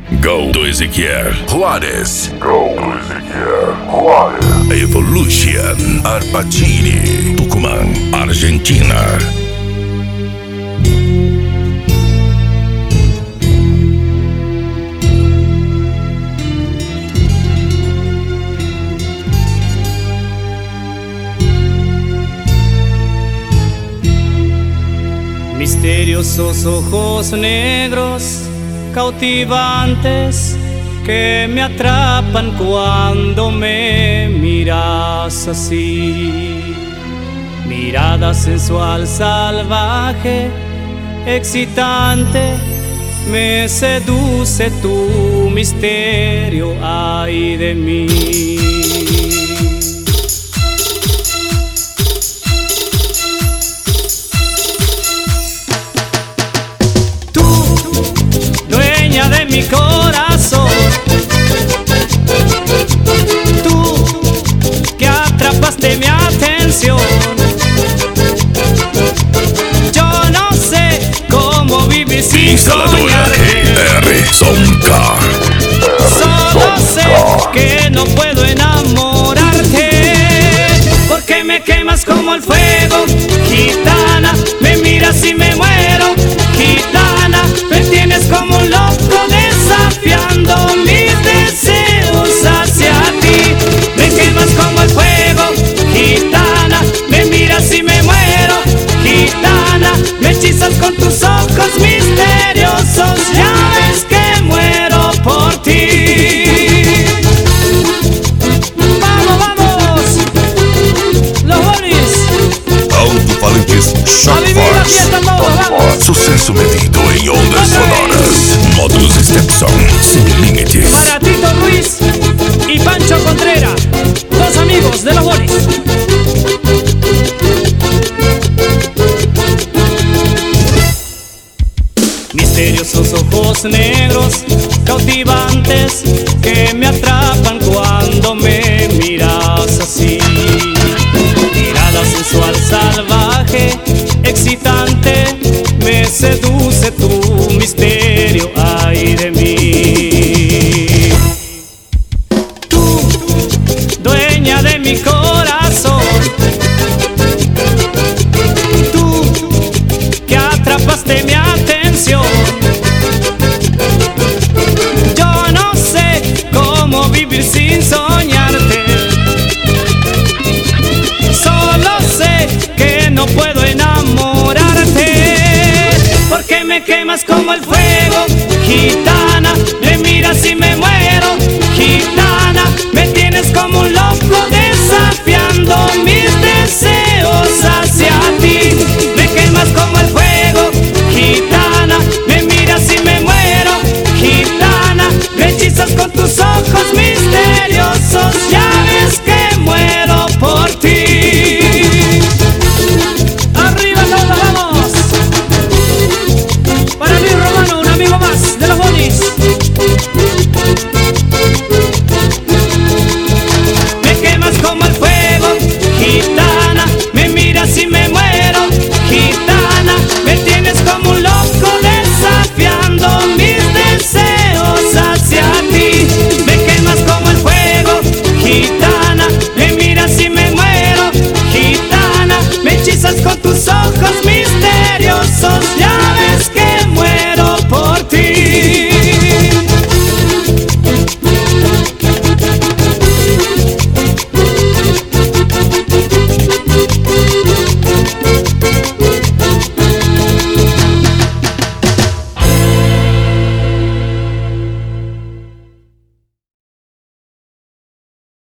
Go to Ezequiel Juárez. Go to Ezequiel Juárez. Evolution Arpachiri, Tucumán, Argentina. Misteriosos ojos negros, cautivantes, que me atrapan cuando me miras así. Mirada sensual, salvaje, excitante, me seduce tu misterio, ay de mí. De mi corazón, tú que atrapaste mi atención. Yo no sé cómo vivir sin Instaladora GR Soncar. Solo sé que no puedo enamorarte, porque me quemas como el fuego, gitana. Me miras y me muero, gitana. Me tienes como un loco desafiando mis deseos hacia ti. Me quemas como el fuego, gitana. Me miras y me muero, gitana. Me hechizas con tus ojos misteriosos. Ya ves que muero por ti. Vamos, vamos, los Boris. Alto-falantes Shopfars. Sucesso medido em ondas sonoras. Módulos Stepson sin límites. Para Tito Ruiz y Pancho Contreras, dos amigos de los Boris. Misteriosos ojos negros, cautivantes, que me atrapan cuando me miras así. Mirada sensual, salvaje, excitante, me seduce tu misterio, ay de mí. Tú, dueña de mi corazón, tú que atrapaste mi atención. Yo no sé cómo vivir sin soñarte. Solo sé que no puedo enamorarte, porque me quemas como el fuego, gitana.